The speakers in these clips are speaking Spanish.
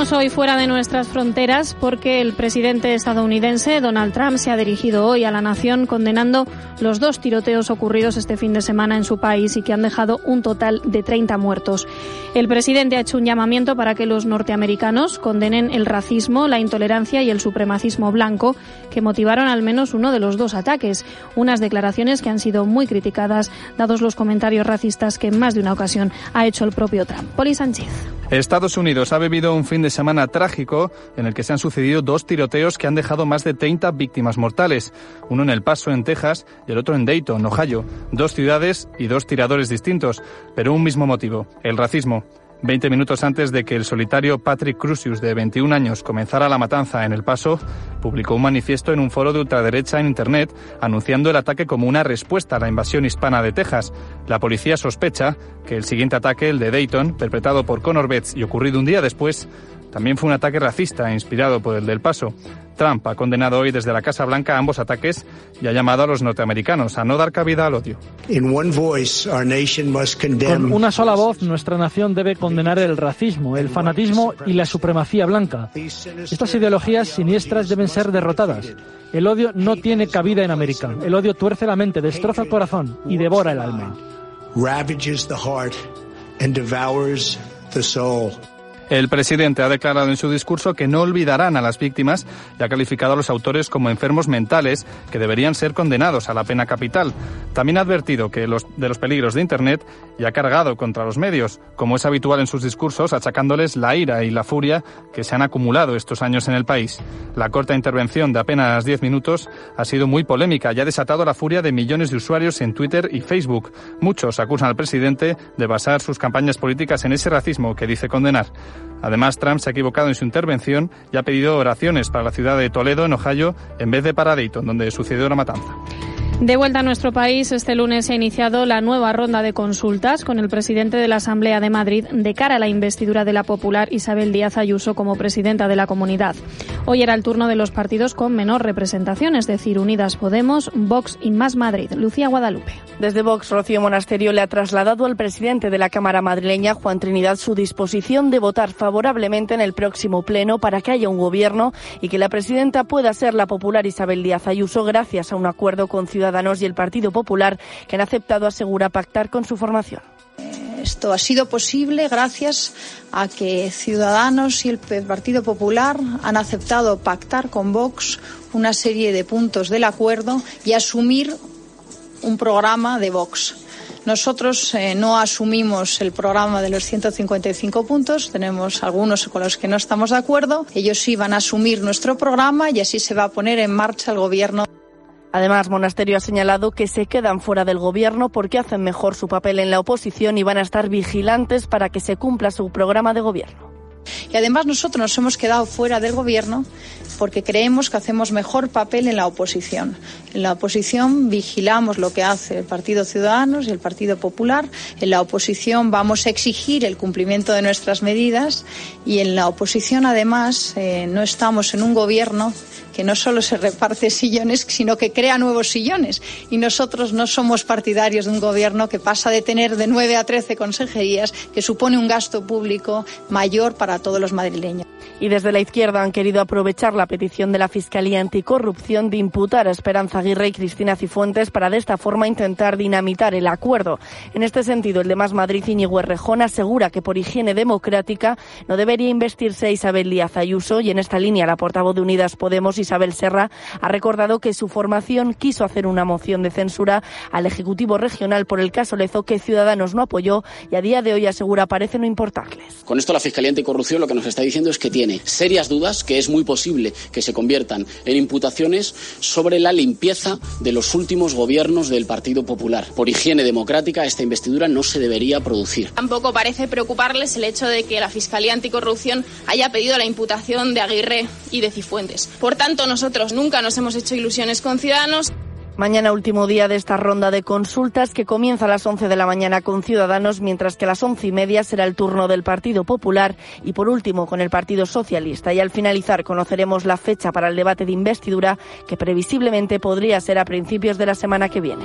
Seguimos hoy fuera de nuestras fronteras porque el presidente estadounidense Donald Trump se ha dirigido hoy a la nación condenando los 2 tiroteos ocurridos este fin de semana en su país y que han dejado un total de 30 muertos. El presidente ha hecho un llamamiento para que los norteamericanos condenen el racismo, la intolerancia y el supremacismo blanco que motivaron al menos uno de los 2 ataques. Unas declaraciones que han sido muy criticadas dados los comentarios racistas que en más de una ocasión ha hecho el propio Trump. Poli Sánchez. Estados Unidos ha vivido un fin de semana trágico en el que se han sucedido 2 tiroteos que han dejado más de 30 víctimas mortales. Uno en El Paso, en Texas, y el otro en Dayton, Ohio. 2 ciudades y 2 tiradores distintos, pero un mismo motivo, el racismo. 20 minutos antes de que el solitario Patrick Crusius, de 21 años, comenzara la matanza en El Paso, publicó un manifiesto en un foro de ultraderecha en Internet anunciando el ataque como una respuesta a la invasión hispana de Texas. La policía sospecha que el siguiente ataque, el de Dayton, perpetrado por Conor Betts y ocurrido un día después, también fue un ataque racista inspirado por el del Paso. Trump ha condenado hoy desde la Casa Blanca ambos ataques y ha llamado a los norteamericanos a no dar cabida al odio. Con una sola voz, nuestra nación debe condenar el racismo, el fanatismo y la supremacía blanca. Estas ideologías siniestras deben ser derrotadas. El odio no tiene cabida en América. El odio tuerce la mente, destroza el corazón y devora el alma. El presidente ha declarado en su discurso que no olvidarán a las víctimas y ha calificado a los autores como enfermos mentales que deberían ser condenados a la pena capital. También ha advertido de los peligros de Internet y ha cargado contra los medios, como es habitual en sus discursos, achacándoles la ira y la furia que se han acumulado estos años en el país. La corta intervención de apenas 10 minutos ha sido muy polémica y ha desatado la furia de millones de usuarios en Twitter y Facebook. Muchos acusan al presidente de basar sus campañas políticas en ese racismo que dice condenar. Además, Trump se ha equivocado en su intervención y ha pedido oraciones para la ciudad de Toledo, en Ohio, en vez de para Dayton, donde sucedió la matanza. De vuelta a nuestro país, este lunes se ha iniciado la nueva ronda de consultas con el presidente de la Asamblea de Madrid de cara a la investidura de la popular Isabel Díaz Ayuso como presidenta de la Comunidad. Hoy era el turno de los partidos con menor representación, es decir, Unidas Podemos, Vox y Más Madrid. Lucía Guadalupe. Desde Vox, Rocío Monasterio le ha trasladado al presidente de la Cámara madrileña, Juan Trinidad, su disposición de votar favorablemente en el próximo pleno para que haya un gobierno y que la presidenta pueda ser la popular Isabel Díaz Ayuso gracias a un acuerdo con Ciudadanos y el Partido Popular que han aceptado, asegura, pactar con su formación. Esto ha sido posible gracias a que Ciudadanos y el Partido Popular han aceptado pactar con Vox una serie de puntos del acuerdo y asumir un programa de Vox. Nosotros no asumimos el programa de los 155 puntos, tenemos algunos con los que no estamos de acuerdo. Ellos sí van a asumir nuestro programa y así se va a poner en marcha el gobierno. Además, Monasterio ha señalado que se quedan fuera del gobierno porque hacen mejor su papel en la oposición y van a estar vigilantes para que se cumpla su programa de gobierno. Y además nosotros nos hemos quedado fuera del gobierno porque creemos que hacemos mejor papel en la oposición. En la oposición vigilamos lo que hace el Partido Ciudadanos y el Partido Popular. En la oposición vamos a exigir el cumplimiento de nuestras medidas y en la oposición además no estamos en un gobierno que no solo se reparte sillones, sino que crea nuevos sillones. Y nosotros no somos partidarios de un gobierno que pasa de tener de 9 a 13 consejerías, que supone un gasto público mayor para todos los madrileños. Y desde la izquierda han querido aprovechar la petición de la Fiscalía Anticorrupción de imputar a Esperanza Aguirre y Cristina Cifuentes para de esta forma intentar dinamitar el acuerdo. En este sentido, el de Más Madrid, Íñigo Errejón, asegura que por higiene democrática no debería investirse a Isabel Díaz Ayuso y en esta línea la portavoz de Unidas Podemos, Isabel Serra, ha recordado que su formación quiso hacer una moción de censura al Ejecutivo Regional por el caso Lezo que Ciudadanos no apoyó y a día de hoy asegura parece no importarles. Con esto la Fiscalía Anticorrupción lo que nos está diciendo es que tiene serias dudas, que es muy posible que se conviertan en imputaciones sobre la limpieza de los últimos gobiernos del Partido Popular. Por higiene democrática, esta investidura no se debería producir. Tampoco parece preocuparles el hecho de que la Fiscalía Anticorrupción haya pedido la imputación de Aguirre y de Cifuentes. Por tanto, nosotros nunca nos hemos hecho ilusiones con Ciudadanos. Mañana último día de esta ronda de consultas que comienza a las 11 de la mañana con Ciudadanos, mientras que a las 11:30 será el turno del Partido Popular y por último con el Partido Socialista. Y al finalizar conoceremos la fecha para el debate de investidura que previsiblemente podría ser a principios de la semana que viene.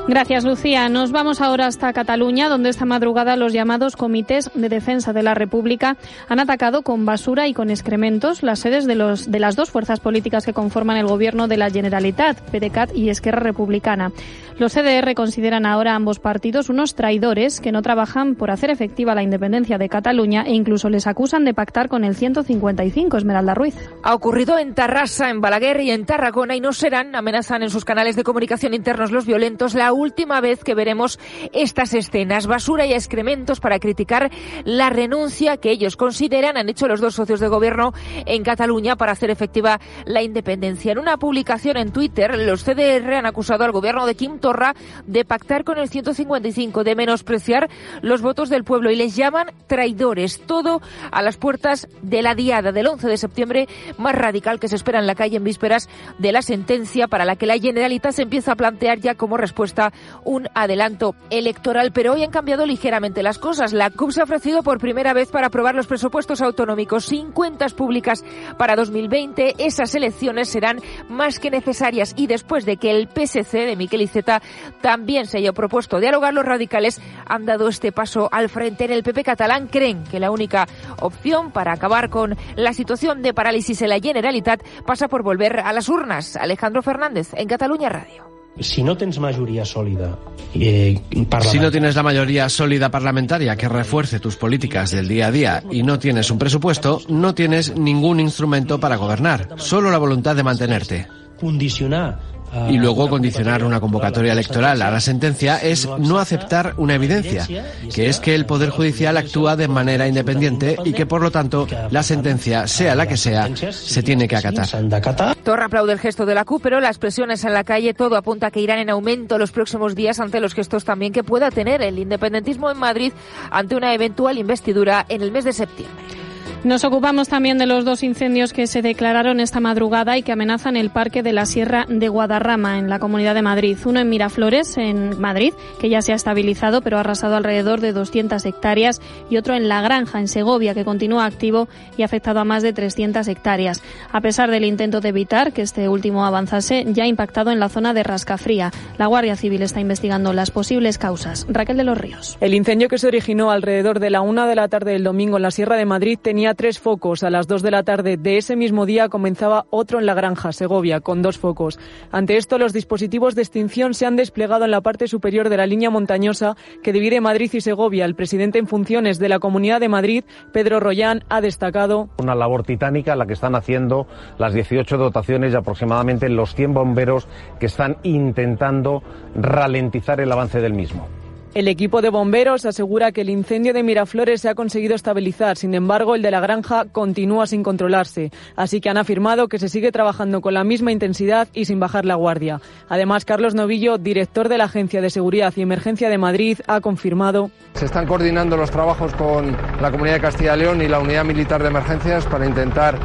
Gracias, Lucía. Nos vamos ahora hasta Cataluña, donde esta madrugada los llamados comités de defensa de la República han atacado con basura y con excrementos las sedes de las dos fuerzas políticas que conforman el gobierno de la Generalitat, PDeCAT y Esquerra Republicana. Los CDR consideran ahora a ambos partidos unos traidores que no trabajan por hacer efectiva la independencia de Cataluña e incluso les acusan de pactar con el 155, Esmeralda Ruiz. Ha ocurrido en Tarrasa, en Balaguer y en Tarragona y no serán, amenazan en sus canales de comunicación internos los violentos, la última vez que veremos estas escenas. Basura y excrementos para criticar la renuncia que ellos consideran han hecho los dos socios de gobierno en Cataluña para hacer efectiva la independencia. En una publicación en Twitter, los CDR han acusado al gobierno de Quim Torra de pactar con el 155, de menospreciar los votos del pueblo y les llaman traidores. Todo a las puertas de la diada del 11 de septiembre más radical que se espera en la calle en vísperas de la sentencia para la que la Generalitat se empieza a plantear ya como respuesta un adelanto electoral, pero hoy han cambiado ligeramente las cosas. La CUP se ha ofrecido por primera vez para aprobar los presupuestos autonómicos sin cuentas públicas para 2020. Esas elecciones serán más que necesarias y después de que el PSC de Miquel Iceta también se haya propuesto dialogar, los radicales han dado este paso al frente. En el PP catalán creen que la única opción para acabar con la situación de parálisis en la Generalitat pasa por volver a las urnas. Alejandro Fernández, en Catalunya Radio. Si no tienes mayoría sólida si no tienes la mayoría sólida parlamentaria que refuerce tus políticas del día a día y no tienes un presupuesto, no tienes ningún instrumento para gobernar, solo la voluntad de mantenerte. Y luego condicionar una convocatoria electoral a la sentencia es no aceptar una evidencia, que es que el Poder Judicial actúa de manera independiente y que, por lo tanto, la sentencia, sea la que sea, se tiene que acatar. Torra aplaude el gesto de la CUP, pero las presiones en la calle, todo apunta a que irán en aumento los próximos días ante los gestos también que pueda tener el independentismo en Madrid ante una eventual investidura en el mes de septiembre. Nos ocupamos también de los dos incendios que se declararon esta madrugada y que amenazan el Parque de la Sierra de Guadarrama, en la Comunidad de Madrid. Uno en Miraflores, en Madrid, que ya se ha estabilizado, pero ha arrasado alrededor de 200 hectáreas, y otro en La Granja, en Segovia, que continúa activo y ha afectado a más de 300 hectáreas. A pesar del intento de evitar que este último avanzase, ya ha impactado en la zona de Rascafría. La Guardia Civil está investigando las posibles causas. Raquel de los Ríos. El incendio, que se originó alrededor de la 1 de la tarde del domingo en la Sierra de Madrid, tenía 3 focos. A las 2 de la tarde de ese mismo día comenzaba otro en La Granja, Segovia, con 2 focos. Ante esto, los dispositivos de extinción se han desplegado en la parte superior de la línea montañosa que divide Madrid y Segovia. El presidente en funciones de la Comunidad de Madrid, Pedro Rollán, ha destacado: una labor titánica la que están haciendo las 18 dotaciones y aproximadamente los 100 bomberos que están intentando ralentizar el avance del mismo. El equipo de bomberos asegura que el incendio de Miraflores se ha conseguido estabilizar. Sin embargo, el de La Granja continúa sin controlarse. Así que han afirmado que se sigue trabajando con la misma intensidad y sin bajar la guardia. Además, Carlos Novillo, director de la Agencia de Seguridad y Emergencia de Madrid, ha confirmado: se están coordinando los trabajos con la Comunidad de Castilla y León y la Unidad Militar de Emergencias para intentar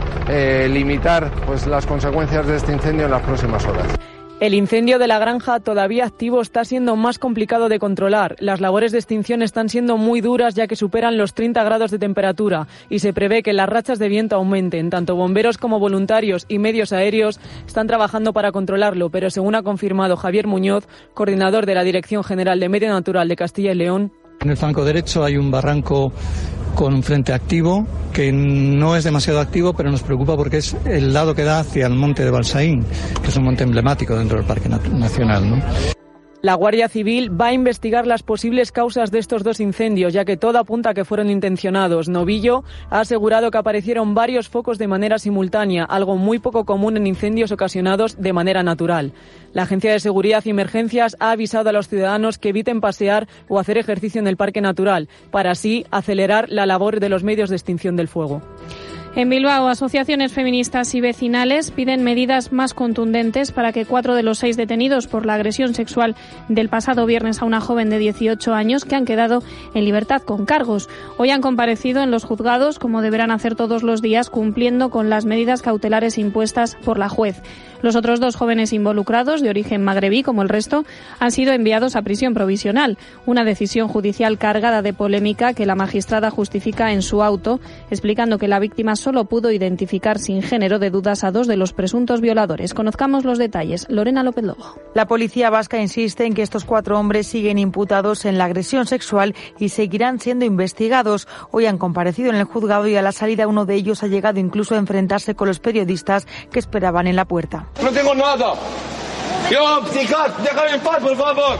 limitar las consecuencias de este incendio en las próximas horas. El incendio de La Granja, todavía activo, está siendo más complicado de controlar. Las labores de extinción están siendo muy duras, ya que superan los 30 grados de temperatura y se prevé que las rachas de viento aumenten. Tanto bomberos como voluntarios y medios aéreos están trabajando para controlarlo, pero según ha confirmado Javier Muñoz, coordinador de la Dirección General de Medio Natural de Castilla y León, en el flanco derecho hay un barranco con un frente activo, que no es demasiado activo, pero nos preocupa porque es el lado que da hacia el monte de Balsaín, que es un monte emblemático dentro del Parque Nacional, ¿no? La Guardia Civil va a investigar las posibles causas de estos 2 incendios, ya que todo apunta a que fueron intencionados. Novillo ha asegurado que aparecieron varios focos de manera simultánea, algo muy poco común en incendios ocasionados de manera natural. La Agencia de Seguridad y Emergencias ha avisado a los ciudadanos que eviten pasear o hacer ejercicio en el Parque Natural, para así acelerar la labor de los medios de extinción del fuego. En Bilbao, asociaciones feministas y vecinales piden medidas más contundentes para que 4 de los 6 detenidos por la agresión sexual del pasado viernes a una joven de 18 años que han quedado en libertad con cargos. Hoy han comparecido en los juzgados, como deberán hacer todos los días, cumpliendo con las medidas cautelares impuestas por la juez. Los otros 2 jóvenes involucrados, de origen magrebí como el resto, han sido enviados a prisión provisional, una decisión judicial cargada de polémica que la magistrada justifica en su auto, explicando que la víctima solo pudo identificar sin género de dudas a 2 de los presuntos violadores. Conozcamos los detalles. Lorena López Lobo. La policía vasca insiste en que estos 4 hombres siguen imputados en la agresión sexual y seguirán siendo investigados. Hoy han comparecido en el juzgado y a la salida uno de ellos ha llegado incluso a enfrentarse con los periodistas que esperaban en la puerta. No tengo nada. Yo, chicas, déjame en paz, por favor.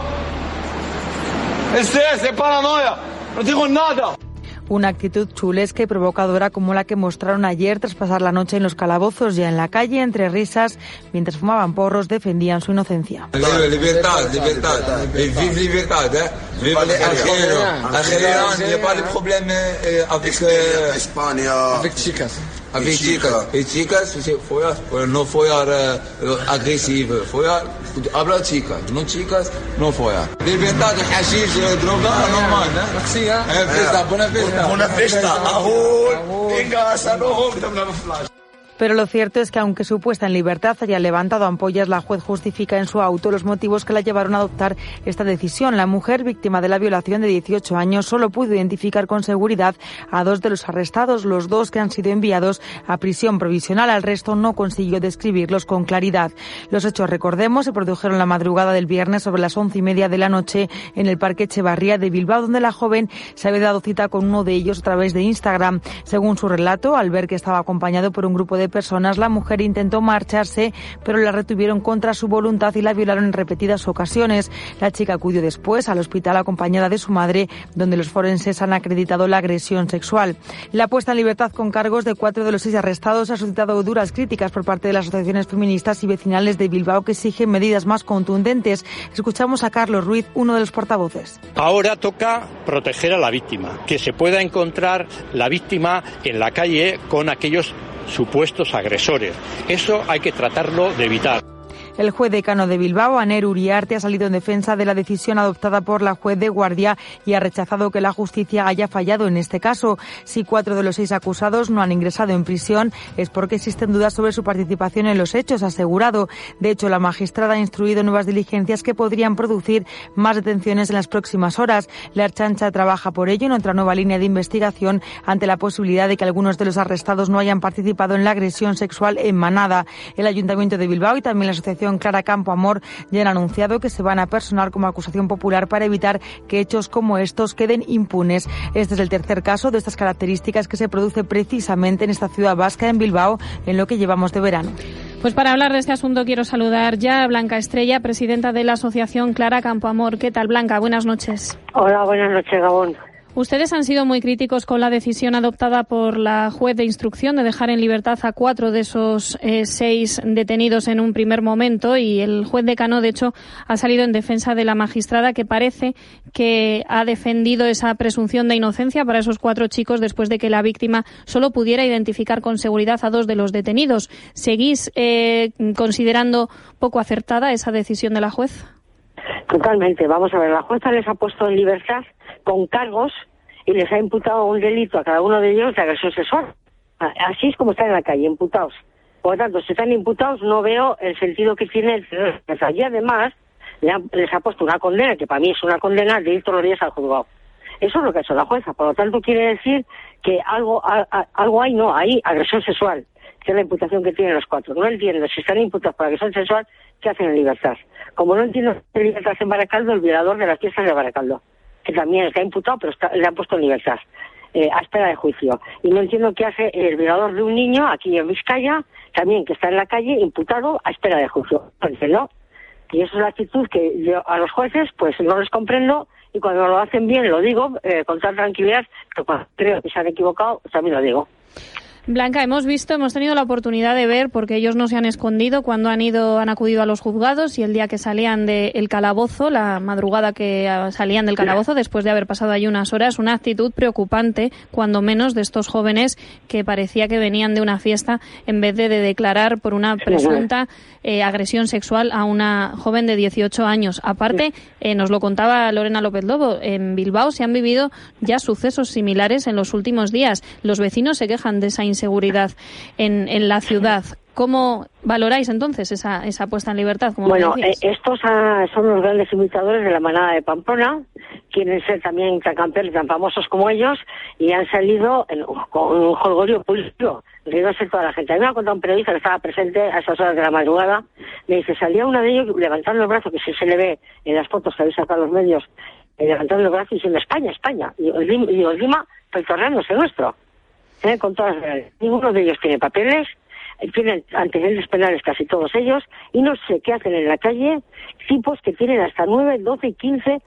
Es paranoia. No tengo nada. Una actitud chulesca y provocadora como la que mostraron ayer tras pasar la noche en los calabozos. Ya en la calle, entre risas, mientras fumaban porros, defendían su inocencia. Libertad, libertad. Vive libertad, Vive Algérie, il n'y a pas de problème avec España. Avec chicas. Avec chicas. Y chicas, no follar agresivo. Follar, habla chicas. No chicas, no follar. Libertad, hashish, droga, normal, Fiesta, buena fiesta. Buena fiesta. Ahora, venga, salud, dame una flash. Pero lo cierto es que aunque su puesta en libertad haya levantado ampollas, la juez justifica en su auto los motivos que la llevaron a adoptar esta decisión. La mujer, víctima de la violación de 18 años, solo pudo identificar con seguridad a 2 de los arrestados, los 2 que han sido enviados a prisión provisional. Al resto no consiguió describirlos con claridad. Los hechos, recordemos, se produjeron la madrugada del viernes sobre las 11:30 de la noche en el Parque Echevarría de Bilbao, donde la joven se había dado cita con uno de ellos a través de Instagram. Según su relato, al ver que estaba acompañado por un grupo de personas, la mujer intentó marcharse, pero la retuvieron contra su voluntad y la violaron en repetidas ocasiones. La chica acudió después al hospital acompañada de su madre, donde los forenses han acreditado la agresión sexual. La puesta en libertad con cargos de 4 de los 6 arrestados ha suscitado duras críticas por parte de las asociaciones feministas y vecinales de Bilbao, que exigen medidas más contundentes. Escuchamos a Carlos Ruiz, uno de los portavoces. Ahora toca proteger a la víctima, que se pueda encontrar la víctima en la calle con aquellos supuestos agresores. Eso hay que tratarlo de evitar. El juez decano de Bilbao, Aner Uriarte, ha salido en defensa de la decisión adoptada por la juez de guardia y ha rechazado que la justicia haya fallado en este caso. Si 4 de los 6 acusados no han ingresado en prisión es porque existen dudas sobre su participación en los hechos, ha asegurado. De hecho, la magistrada ha instruido nuevas diligencias que podrían producir más detenciones en las próximas horas. La Ertzaintza trabaja por ello en otra nueva línea de investigación ante la posibilidad de que algunos de los arrestados no hayan participado en la agresión sexual en manada. El Ayuntamiento de Bilbao y también la Asociación Clara Campo Amor ya han anunciado que se van a personar como acusación popular para evitar que hechos como estos queden impunes. Este es el tercer caso de estas características que se produce precisamente en esta ciudad vasca, en Bilbao, en lo que llevamos de verano. Pues para hablar de este asunto quiero saludar ya a Blanca Estrella, presidenta de la Asociación Clara Campo Amor. ¿Qué tal, Blanca? Buenas noches. Hola, buenas noches, Gabón. Ustedes han sido muy críticos con la decisión adoptada por la juez de instrucción de dejar en libertad a 4 de esos 6 detenidos en un primer momento, y el juez decano, de hecho, ha salido en defensa de la magistrada, que parece que ha defendido esa presunción de inocencia para esos 4 chicos después de que la víctima solo pudiera identificar con seguridad a 2 de los detenidos. ¿Seguís considerando poco acertada esa decisión de la juez? Totalmente. Vamos a ver, la jueza les ha puesto en libertad con cargos y les ha imputado un delito a cada uno de ellos de agresión sexual. Así es como están en la calle, imputados. Por lo tanto, si están imputados, no veo el sentido que tiene. Y además, les ha puesto una condena, que para mí es una condena, de ir todos los días al juzgado. Eso es lo que ha hecho la jueza. Por lo tanto, quiere decir que algo hay agresión sexual, que es la imputación que tienen los 4. No entiendo, si están imputados por agresión sexual, ¿qué hacen en libertad? Como no entiendo en libertad en Baracaldo, el violador de las fiestas de Baracaldo, que también está imputado, pero le han puesto en libertad, a espera de juicio. Y no entiendo qué hace el violador de un niño aquí en Vizcaya, también que está en la calle, imputado, a espera de juicio. Entonces, ¿no? Y esa es la actitud que yo a los jueces pues no les comprendo, y cuando lo hacen bien lo digo con toda tranquilidad, pero cuando creo que se han equivocado también lo digo. Blanca, hemos tenido la oportunidad de ver, porque ellos no se han escondido cuando han acudido a los juzgados, y el día que salían del calabozo, la madrugada que salían del calabozo, después de haber pasado allí unas horas, una actitud preocupante, cuando menos, de estos jóvenes que parecía que venían de una fiesta en vez de declarar por una presunta agresión sexual a una joven de 18 años. Aparte, nos lo contaba Lorena López Lobo, en Bilbao se han vivido ya sucesos similares en los últimos días. Los vecinos se quejan de esa inseguridad en la ciudad. ¿Cómo valoráis entonces esa puesta en libertad? Como bueno, estos son los grandes imitadores de la manada de Pamplona, quieren ser también tan campeones, tan famosos como ellos, y han salido con un jolgorio público, riéndose toda la gente. A mí me ha contado un periodista que estaba presente a esas horas de la madrugada, me dice, salía uno de ellos levantando el brazo, que si se le ve en las fotos que habéis sacado los medios, levantando el brazo y diciendo España, España, y encima petorreándose nuestro, con todas las reales. Ninguno de ellos tiene papeles, tienen antecedentes penales casi todos ellos, y no sé qué hacen en la calle tipos que tienen hasta 9, 12, 15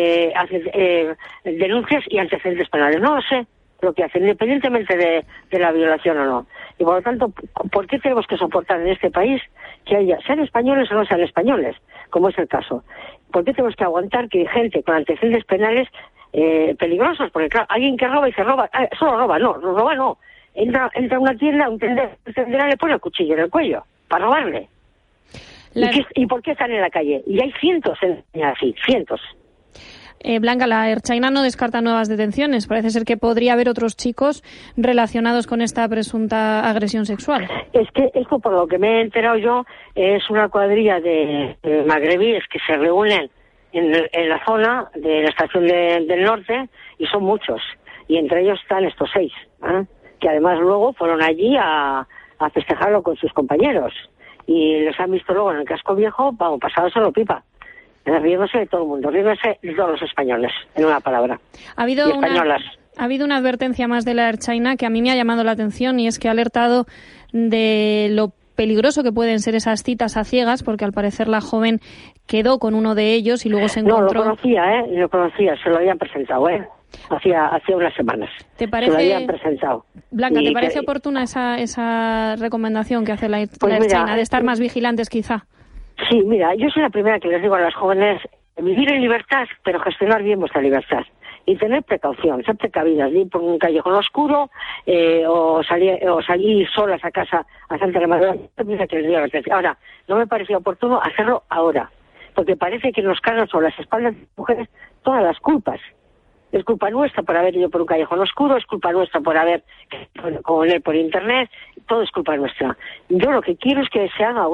denuncias y antecedentes penales. No lo sé lo que hacen, independientemente de la violación o no. Y por lo tanto, ¿por qué tenemos que soportar en este país que haya, sean españoles o no sean españoles, como es el caso? ¿Por qué tenemos que aguantar que gente con antecedentes penales peligrosos? Porque claro, alguien que roba y se roba, solo roba no. Entra a una tienda, un tendero le pone el cuchillo en el cuello para robarle. ¿Y por qué están en la calle? Y hay cientos así, cientos. Blanca, la Ertzaina no descarta nuevas detenciones. Parece ser que podría haber otros chicos relacionados con esta presunta agresión sexual. Es que esto, por lo que me he enterado yo, es una cuadrilla de magrebíes que se reúnen en la zona de la estación del norte, y son muchos. Y entre ellos están estos 6, que además luego fueron allí a festejarlo con sus compañeros. Y los han visto luego en el casco viejo, pasándoselo pipa. Riéndose de todo el mundo, riéndose de todos los españoles, en una palabra. Ha habido una advertencia más de la Ertzaina que a mí me ha llamado la atención, y es que ha alertado de lo peligroso que pueden ser esas citas a ciegas, porque al parecer la joven quedó con uno de ellos y luego se encontró... No, lo conocía, se lo habían presentado, hacía unas semanas. ¿Te parece, se lo habían presentado. Blanca, ¿te parece oportuna esa recomendación que hace la Ertzaina, de estar más vigilantes quizá? Sí, mira, yo soy la primera que les digo a las jóvenes, vivir en libertad, pero gestionar bien vuestra libertad. Y tener precaución, ser precavidas, ir por un callejón oscuro, o salir solas a casa a Santa Madre. Ahora, no me parecía oportuno hacerlo ahora, porque parece que nos cargan sobre las espaldas de las mujeres todas las culpas. Es culpa nuestra por haber ido por un callejón oscuro, es culpa nuestra por haber con él por internet, todo es culpa nuestra. Yo lo que quiero es que se haga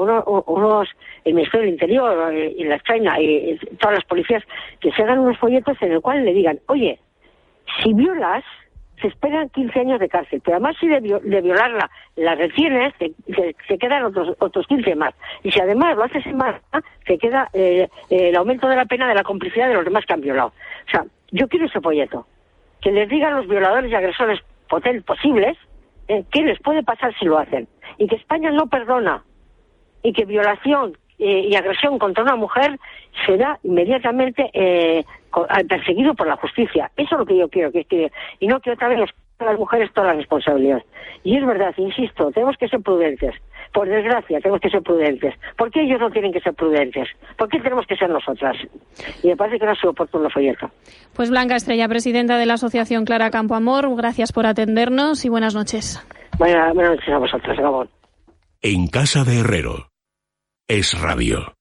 el Ministerio del Interior y la China y todas las policías, que se hagan unos folletos en el cual le digan, oye, si violas, se esperan 15 años de cárcel, pero además si de violarla la retienes, se quedan otros 15 más. Y si además lo haces en más, se queda el aumento de la pena de la complicidad de los demás que han violado. O sea, yo quiero ese folleto, que les digan a los violadores y agresores posibles qué les puede pasar si lo hacen, y que España no perdona, y que violación y agresión contra una mujer será inmediatamente perseguido por la justicia. Eso es lo que yo quiero, y no que otra vez a las mujeres toda la responsabilidad. Y es verdad, insisto, tenemos que ser prudentes. Por desgracia, tenemos que ser prudentes. ¿Por qué ellos no tienen que ser prudentes? ¿Por qué tenemos que ser nosotras? Y me parece que no ha sido oportuno el folleto. Pues Blanca Estrella, presidenta de la Asociación Clara Campoamor, gracias por atendernos y buenas noches. Buenas noches a vosotras, Gabón. En casa de Herrero. Es Radio.